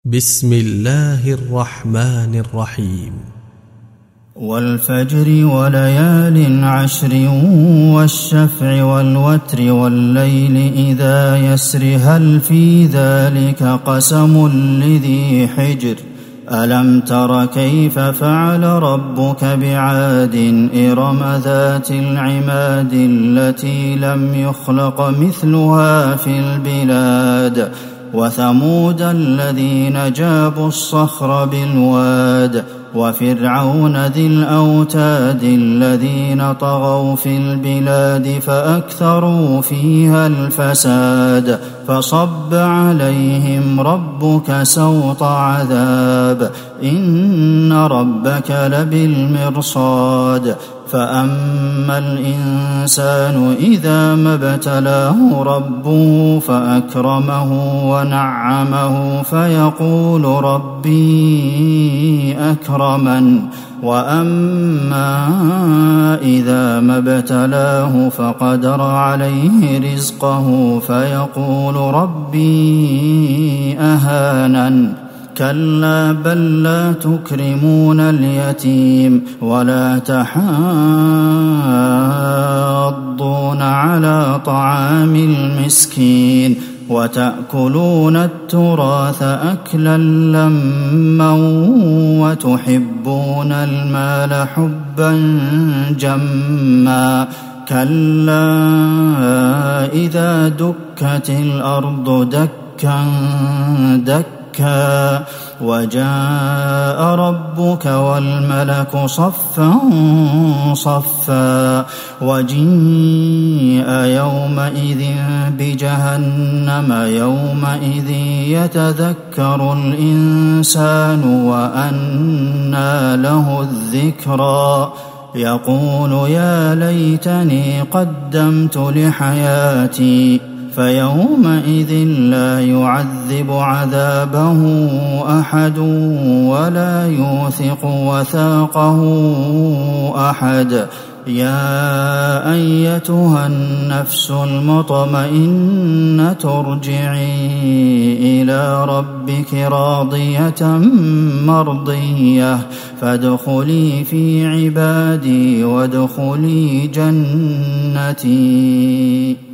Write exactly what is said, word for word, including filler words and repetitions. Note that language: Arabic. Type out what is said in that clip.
بسم الله الرحمن الرحيم. والفجر وليال عشر والشفع والوتر والليل إذا يسر هل في ذلك قسم لذي حجر ألم تر كيف فعل ربك بعاد إرم ذات العماد التي لم يخلق مثلها في البلاد وثمود الذين جابوا الصخر بالواد وفرعون ذي الأوتاد الذين طغوا في البلاد فأكثروا فيها الفساد فصب عليهم ربك سوط عذاب إن ربك لبالمرصاد فأما الإنسان إذا ما ابتلاه ربه فأكرمه ونعمه فيقول ربي أكرمن وأما إذا ما ابتلاه فقدر عليه رزقه فيقول ربي أهانن كلا بل لا تكرمون اليتيم ولا تحاضون على طعام المسكين وتأكلون التراث أكلا لما وتحبون المال حبا جما كلا إذا دكت الأرض دكا دكا وجاء ربك والملك صفا صفا وجيء يومئذ بجهنم يومئذ يتذكر الإنسان وأنى له الذكرى يقول يا ليتني قدمت لحياتي فيومئذ لا يعذب عذابه أحد ولا يوثق وثاقه أحد يا أيتها النفس المطمئنة ارجعي إلى ربك راضية مرضية فادخلي في عبادي وادخلي جنتي.